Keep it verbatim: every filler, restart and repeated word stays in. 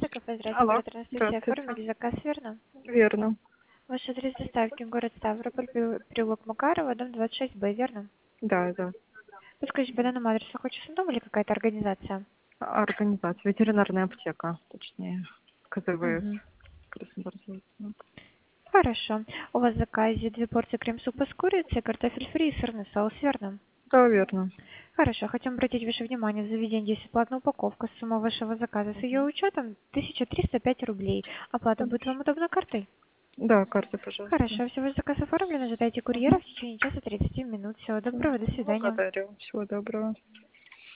кафе. Здравствуйте, Алло, оператор Анастасия. здравствуйте. Оформили заказ, верно? Верно. Ваш адрес доставки, город Ставрополь, пере- переулок Макарова, дом двадцать шесть Б, верно? Да, да. Подскажите, по данному адресу хочешь дом или какая-то организация? Организация. Ветеринарная аптека, точнее. КЗВС. Угу. Краснодарский. Хорошо. У вас в заказе две порции крем-супа с курицей, картофель фри и сырный соус, верно? Да, верно. Хорошо. Хотим обратить ваше внимание, в заведении есть платная упаковка. Сумма вашего заказа с ее учетом тысяча триста пять рублей. Оплата будет вам удобна картой? Да, карта, пожалуйста. Хорошо. Все, ваш заказ оформлен. Ожидайте курьера в течение часа тридцати минут. Всего доброго. До свидания. Благодарю. Всего доброго.